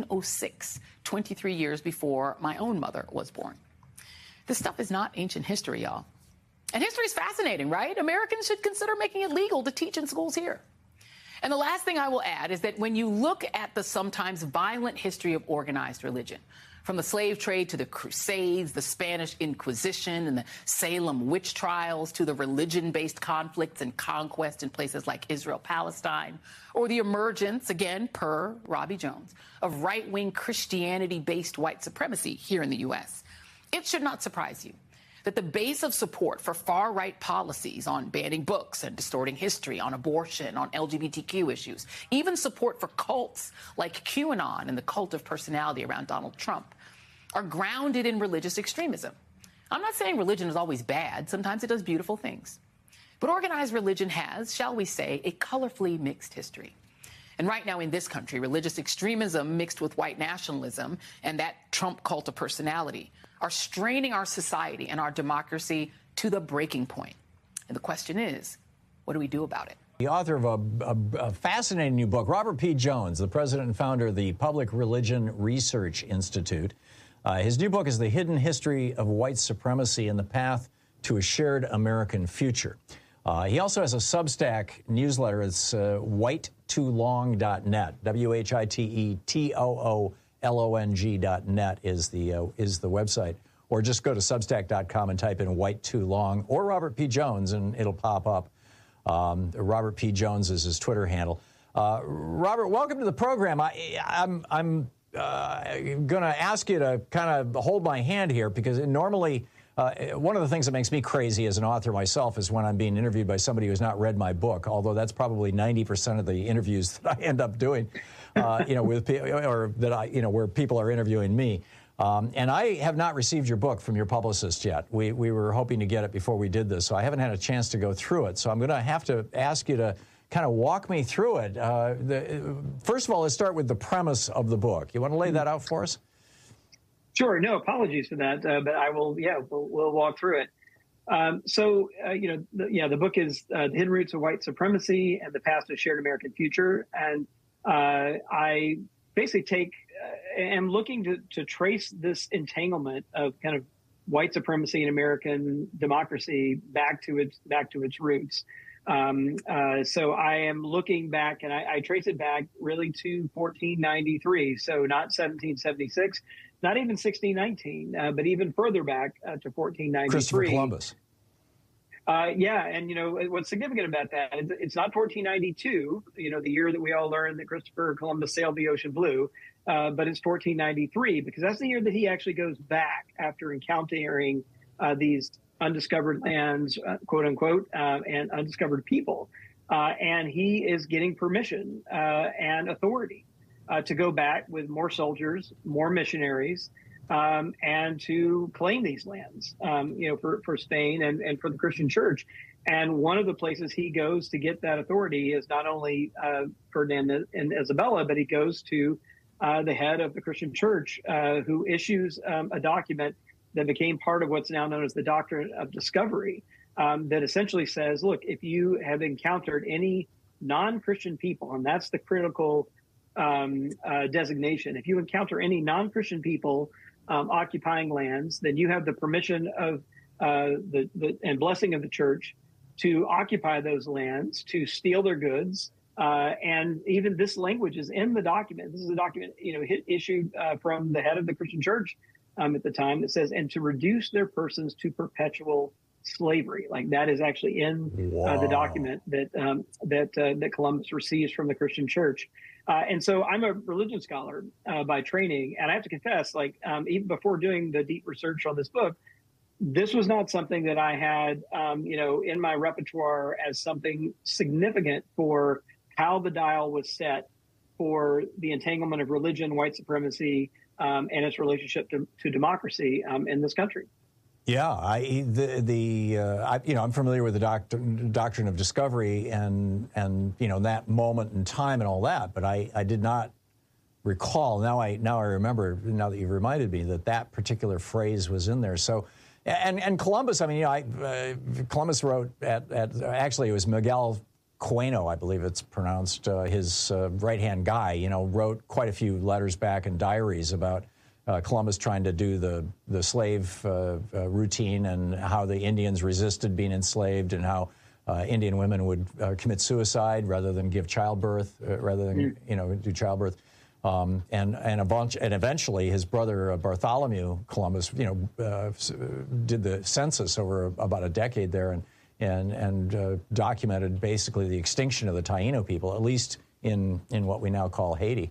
[SPEAKER 5] 1906, 23 years before my own mother was born. This stuff is not ancient history, y'all. And history is fascinating, right? Americans should consider making it legal to teach in schools here. And the last thing I will add is that when you look at the sometimes violent history of organized religion, from the slave trade to the Crusades, the Spanish Inquisition, and the Salem witch trials, to the religion-based conflicts and conquest in places like Israel, Palestine, or the emergence, again, per Robbie Jones, of right-wing Christianity-based white supremacy here in the U.S., it should not surprise you that the base of support for far-right policies on banning books and distorting history, on abortion, on LGBTQ issues, even support for cults like QAnon and the cult of personality around Donald Trump, are grounded in religious extremism. I'm not saying religion is always bad. Sometimes it does beautiful things. But organized religion has, shall we say, a colorfully mixed history. And right now in this country, religious extremism mixed with white nationalism and that Trump cult of personality are straining our society and our democracy to the breaking point. And the question is, what do we do about it?
[SPEAKER 6] The author of a fascinating new book, Robert P. Jones, the president and founder of the Public Religion Research Institute. His new book is The Hidden History of White Supremacy and the Path to a Shared American Future. He also has a Substack newsletter. It's whitetolong.net, WHITETOOLONG.net is the website. Or just go to substack.com and type in White Too Long or Robert P. Jones, and it'll pop up. Robert P. Jones is his Twitter handle. Robert, welcome to the program. I'm going to ask you to kind of hold my hand here, because normally one of the things that makes me crazy as an author myself is when I'm being interviewed by somebody who's not read my book, although that's probably 90% of the interviews that I end up doing, with or that where people are interviewing me. And I have not received your book from your publicist yet. We were hoping to get it before we did this, so I haven't had a chance to go through it. So I'm going to have to ask you to kind of walk me through it. First of all, let's start with the premise of the book. You want to lay that out for us?
[SPEAKER 7] Sure. No, apologies for that, but I will. Yeah, we'll walk through it. The book is The Hidden Roots of White Supremacy and the Past of Shared American Future, and I basically am looking to trace this entanglement of kind of white supremacy and American democracy back to its roots. So I am looking back, and I trace it back really to 1493. So not 1776, not even 1619, but even further back to 1493.
[SPEAKER 6] Christopher Columbus.
[SPEAKER 7] And what's significant about that, it's not 1492, the year that we all learned that Christopher Columbus sailed the ocean blue, but it's 1493, because that's the year that he actually goes back after encountering these undiscovered lands, quote unquote, and undiscovered people. And he is getting permission and authority to go back with more soldiers, more missionaries, and to claim these lands, for Spain and for the Christian church. And one of the places he goes to get that authority is not only Ferdinand and Isabella, but he goes to the head of the Christian church, who issues a document that became part of what's now known as the Doctrine of Discovery, that essentially says, look, if you have encountered any non-Christian people, and that's the critical designation, if you encounter any non-Christian people occupying lands, then you have the permission of and blessing of the church to occupy those lands, to steal their goods. And even this language is in the document. This is a document, issued from the head of the Christian church at the time, that says, and to reduce their persons to perpetual slavery. Like, that is actually in the document that Columbus receives from the Christian church. And so I'm a religion scholar by training, and I have to confess, even before doing the deep research on this book, this was not something that I had, in my repertoire as something significant for how the dial was set for the entanglement of religion, white supremacy, and its relationship to democracy in this country.
[SPEAKER 6] Yeah, I'm familiar with the doctrine of discovery and that moment in time and all that, but I did not recall. Now I remember, now that you've reminded me, that particular phrase was in there. So, and Columbus, Columbus wrote actually it was Miguel Coeno, I believe it's pronounced, his right-hand guy, wrote quite a few letters back and diaries about Columbus trying to do the slave routine, and how the Indians resisted being enslaved, and how Indian women would commit suicide rather than give childbirth, do childbirth. And eventually his brother Bartholomew Columbus, did the census over about a decade there, and documented basically the extinction of the Taino people, at least in what we now call Haiti.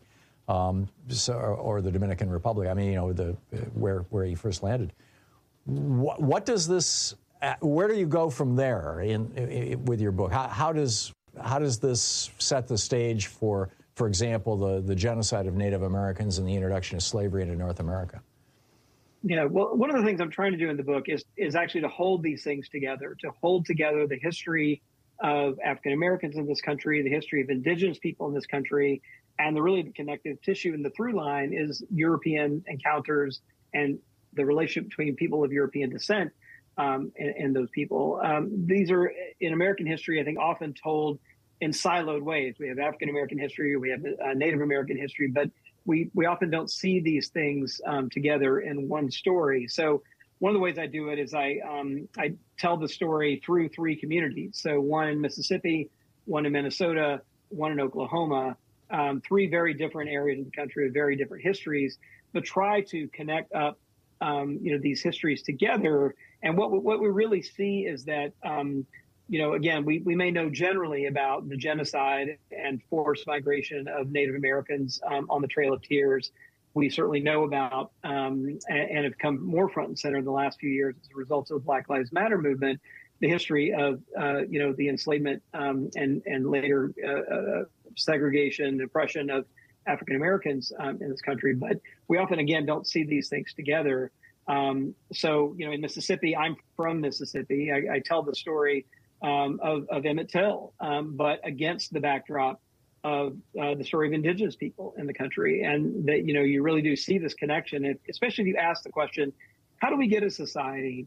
[SPEAKER 6] Or the Dominican Republic. Where he first landed. What does this? Where do you go from there with your book? How does this set the stage for example, the genocide of Native Americans and the introduction of slavery into North America?
[SPEAKER 7] Yeah, well, one of the things I'm trying to do in the book is actually to hold these things together, to hold together the history of African Americans in this country, the history of indigenous people in this country. And the connective tissue and the through line is European encounters and the relationship between people of European descent and those people. These are, in American history, I think, often told in siloed ways. We have African American history, we have Native American history, but we often don't see these things together in one story. So one of the ways I do it is I tell the story through three communities. So one in Mississippi, one in Minnesota, one in Oklahoma. Three very different areas of the country with very different histories, but try to connect up, these histories together. And what we really see is that again, we may know generally about the genocide and forced migration of Native Americans on the Trail of Tears. We certainly know about and have come more front and center in the last few years as a result of the Black Lives Matter movement, the history of, the enslavement and later segregation, oppression of African Americans in this country. But we often, again, don't see these things together. So, in Mississippi, I'm from Mississippi. I tell the story of Emmett Till, but against the backdrop of the story of indigenous people in the country. And that, you really do see this connection, especially if you ask the question, how do we get a society,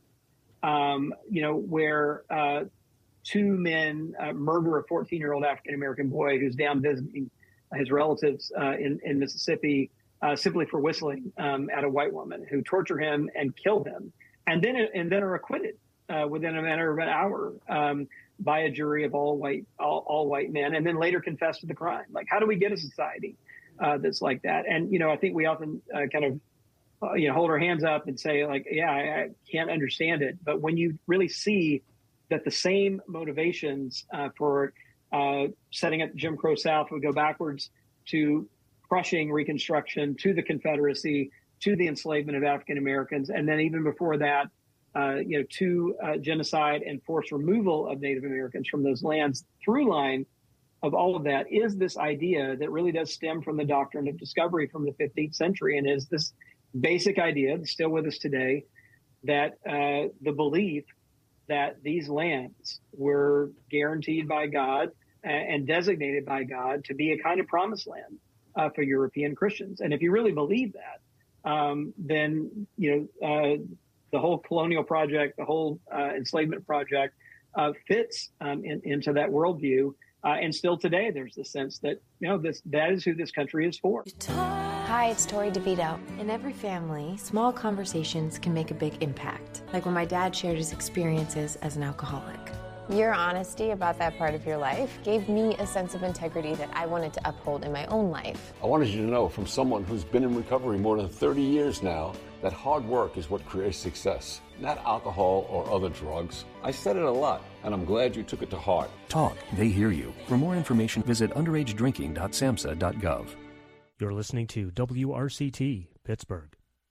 [SPEAKER 7] where two men murder a 14-year-old African-American boy who's down visiting his relatives in Mississippi simply for whistling at a white woman, who torture him and kill him, and then are acquitted within a matter of an hour by a jury of all white men, and then later confess to the crime. Like, how do we get a society that's like that? And I think we often kind of hold our hands up and say, like, yeah, I can't understand it. But when you really see that the same motivations for setting up Jim Crow South would go backwards to crushing Reconstruction, to the Confederacy, to the enslavement of African Americans, and then even before that, to genocide and forced removal of Native Americans from those lands. Through line of all of that is this idea that really does stem from the doctrine of discovery from the 15th century, and is this basic idea that's still with us today, that the belief that these lands were guaranteed by God and designated by God to be a kind of promised land for European Christians. And if you really believe that, then, the whole colonial project, the whole enslavement project fits into that worldview. And still today, there's the sense that, that is who this country is for.
[SPEAKER 8] Hi, it's Tori DeVito. In every family, small conversations can make a big impact. Like when my dad shared his experiences as an alcoholic.
[SPEAKER 9] Your honesty about that part of your life gave me a sense of integrity that I wanted to uphold in my own life.
[SPEAKER 10] I wanted you to know, from someone who's been in recovery more than 30 years now, that hard work is what creates success, not alcohol or other drugs. I said it a lot, and I'm glad you took it to heart.
[SPEAKER 11] Talk, they hear you. For more information, visit underagedrinking.samhsa.gov.
[SPEAKER 12] You're listening to WRCT, Pittsburgh.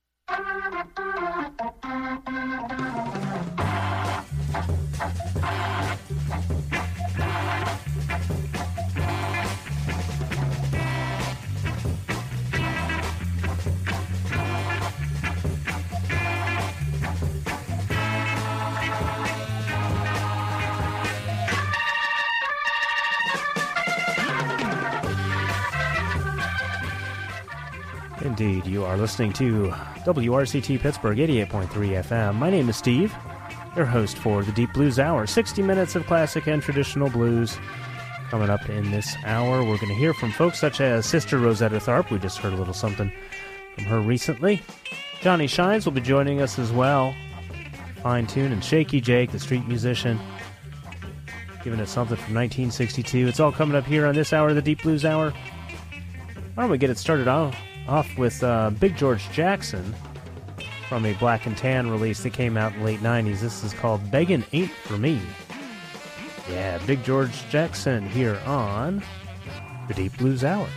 [SPEAKER 12] Indeed, you are listening to WRCT Pittsburgh 88.3 FM. My name is Steve, your host for the Deep Blues Hour. 60 minutes of classic and traditional blues. Coming up in this hour, we're going to hear from folks such as Sister Rosetta Tharpe. We just heard a little something from her recently. Johnny Shines will be joining us as well. Fine Tune and Shaky Jake, the street musician, giving us something from 1962. It's all coming up here on this hour of the Deep Blues Hour. Why don't we get it started off with Big George Jackson from a Black and Tan release that came out in the late 90s. This is called Beggin' Ain't For Me. Yeah, Big George Jackson here on the Deep Blues Hour.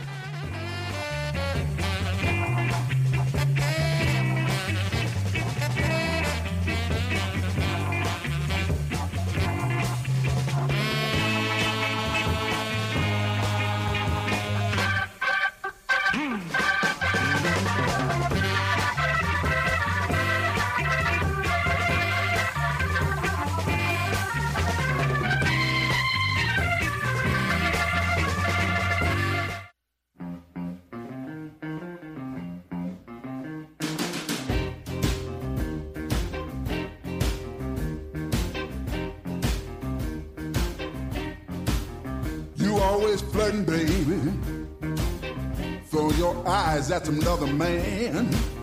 [SPEAKER 13] Always flirting, baby. Throw your eyes at another man.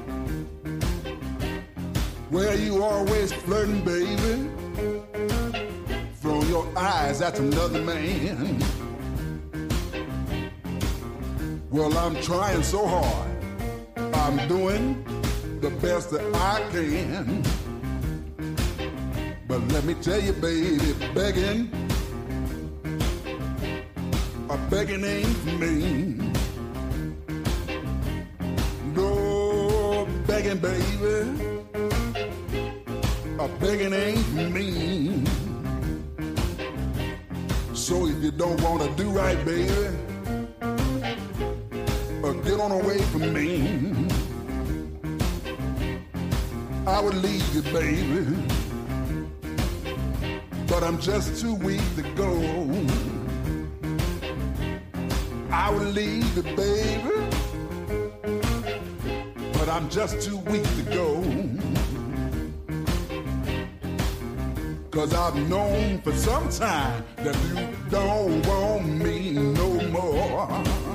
[SPEAKER 13] Well, you always flirting, baby. Throw your eyes at another man. Well, I'm trying so hard. I'm doing the best that I can. But let me tell you, baby, begging ain't for me. No begging, baby, begging ain't for me. So if you don't want to do right, baby, get on away from me. I would leave you, baby, but I'm just too weak to go. I would leave you, baby, but I'm just too weak to go. 'Cause I've known for some time that you don't want me no more.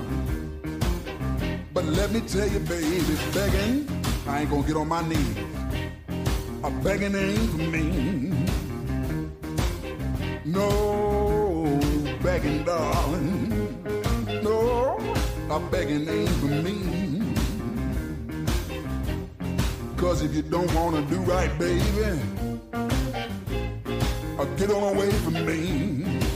[SPEAKER 13] But let me tell you, baby, begging, I ain't gonna get on my knees. Begging ain't for me. No begging, darling. No, begging ain't for me. 'Cause if you don't wanna do right, baby, get on away from me.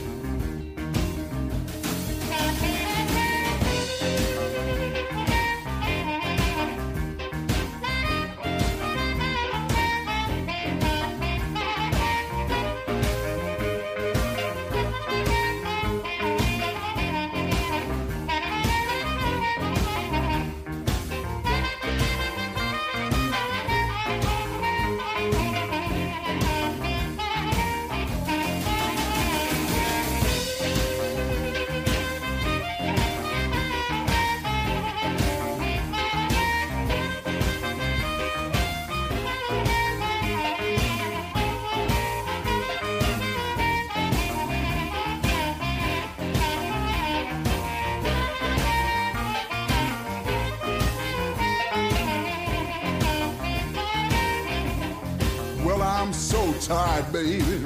[SPEAKER 13] Tired, baby,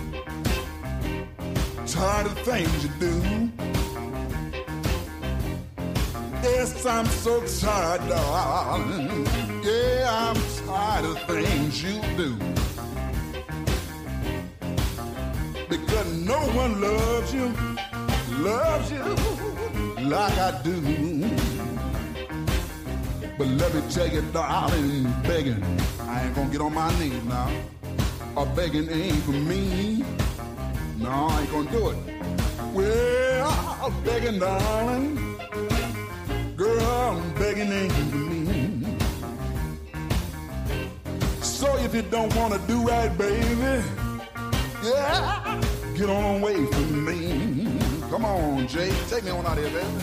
[SPEAKER 13] tired of things you do. Yes, I'm so tired, darling. Yeah, I'm tired of things you do. Because no one loves you like I do. But let me tell you, darling, begging, I ain't gonna get on my knees now. Begging ain't for me. No, I ain't gonna do it. Well, begging, darling, girl, begging ain't for me. So if you don't wanna do right, baby, yeah, get on away from me. Come on, Jay, take me on out here, baby.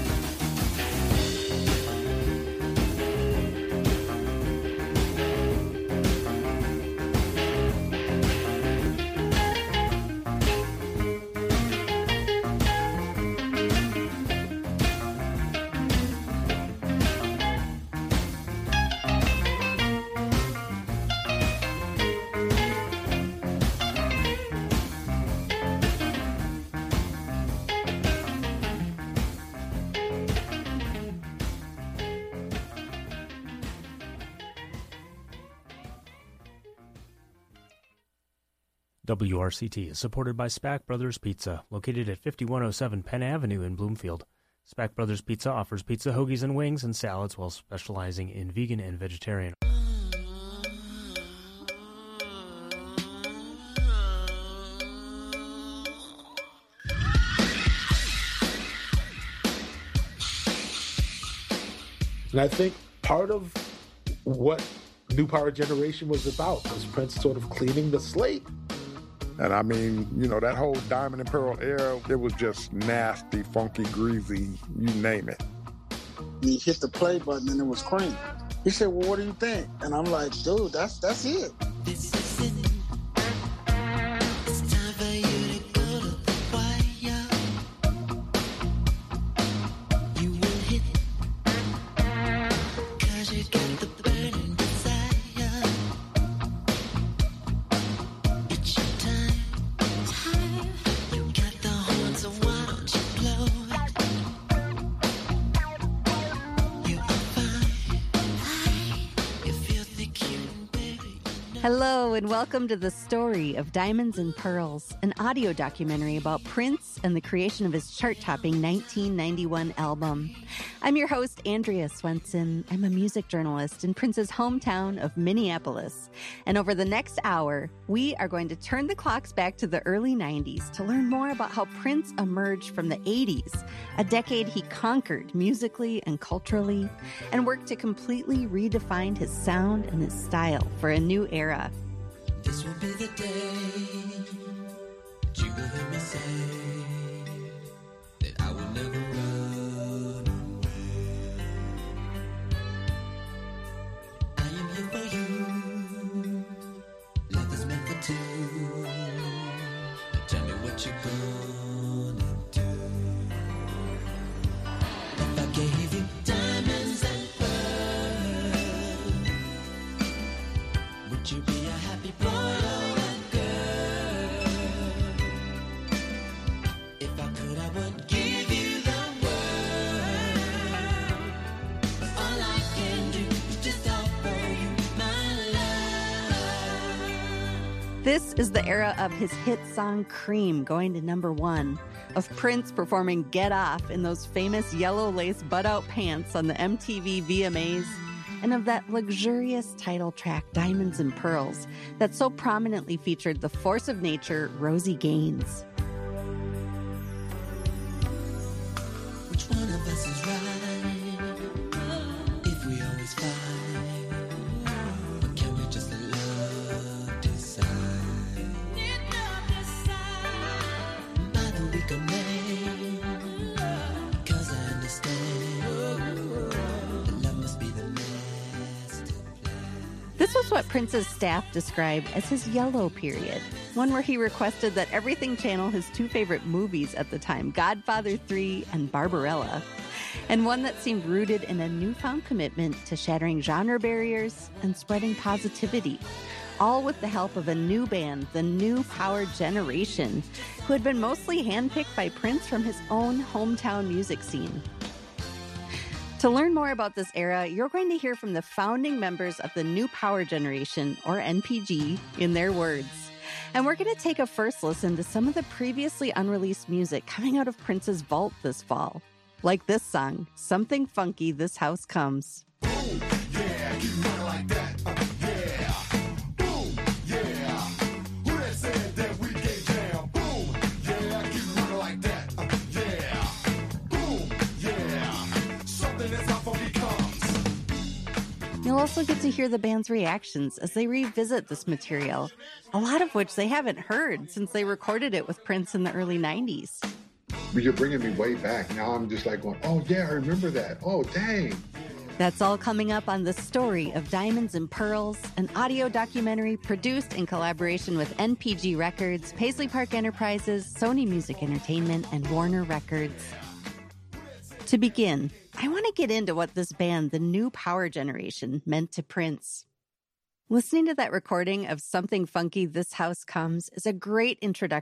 [SPEAKER 12] WRCT is supported by Spack Brothers Pizza, located at 5107 Penn Avenue in Bloomfield. Spack Brothers Pizza offers pizza, hoagies, and wings and salads while specializing in vegan and vegetarian.
[SPEAKER 14] And I think part of what New Power Generation was about was Prince sort of cleaning the slate.
[SPEAKER 15] And I mean, you know, that whole Diamond and Pearl era, it was just nasty, funky, greasy, you name it.
[SPEAKER 16] You hit the play button and it was cream. He said, well, what do you think? And I'm like, dude, that's it.
[SPEAKER 17] This is it. It's time for you to go to the wire. You will hit, 'cause you got the burning desire. It's your time. You got the horn, so why don't you blow it? You are fine. You feel the cute, baby, you know.
[SPEAKER 18] Hello, and welcome to The Story of Diamonds and Pearls, an audio documentary about Prince and the creation of his chart-topping 1991 album. I'm your host, Andrea Swenson. I'm a music journalist in Prince's hometown of Minneapolis. And over the next hour, we are going to turn the clocks back to the early 90s to learn more about how Prince emerged from the 80s, a decade he conquered musically and culturally, and worked to completely redefine his sound and his style for a new era.
[SPEAKER 17] This will be the day that you will hear me say that I will never run away. I am here for you. Love is meant for two. Now tell me what you're gonna do. If I gave you diamonds and pearls, would you be a happy boy or a girl? If I could, I would give you the world. But all I can do is just offer you my love.
[SPEAKER 18] This is the era of his hit song Cream going to number 1, of Prince performing Get Off in those famous yellow lace butt-out pants on the MTV VMAs, and of that luxurious title track, Diamonds and Pearls, that so prominently featured the force of nature, Rosie Gaines.
[SPEAKER 17] Which one of us is right? If we always fight, or can we just let love decide? By the week of May, 'cause I understand that love must be the master plan.
[SPEAKER 18] This was what Prince's staff described as his yellow period, one where he requested that everything channel his two favorite movies at the time, Godfather 3 and Barbarella, and one that seemed rooted in a newfound commitment to shattering genre barriers and spreading positivity, all with the help of a new band, the New Power Generation, who had been mostly handpicked by Prince from his own hometown music scene. To learn more about this era, you're going to hear from the founding members of the New Power Generation, or NPG, in their words. And we're going to take a first listen to some of the previously unreleased music coming out of Prince's vault this fall. Like this song, Something Funky, This House Comes.
[SPEAKER 13] Yeah, you run like that. Yeah. Boom. Yeah. Who that said that we get jam? Boom. Yeah, you run like that. Yeah. Boom. Yeah. Something that's how funky comes.
[SPEAKER 18] You'll also get to hear the band's reactions as they revisit this material, a lot of which they haven't heard since they recorded it with Prince in the early 90s.
[SPEAKER 15] But you're bringing me way back. Now I'm just like going, oh, yeah, I remember that. Oh, dang.
[SPEAKER 18] That's all coming up on The Story of Diamonds and Pearls, an audio documentary produced in collaboration with NPG Records, Paisley Park Enterprises, Sony Music Entertainment, and Warner Records. To begin, I want to get into what this band, the New Power Generation, meant to Prince. Listening to that recording of Something Funky, This House Comes is a great introduction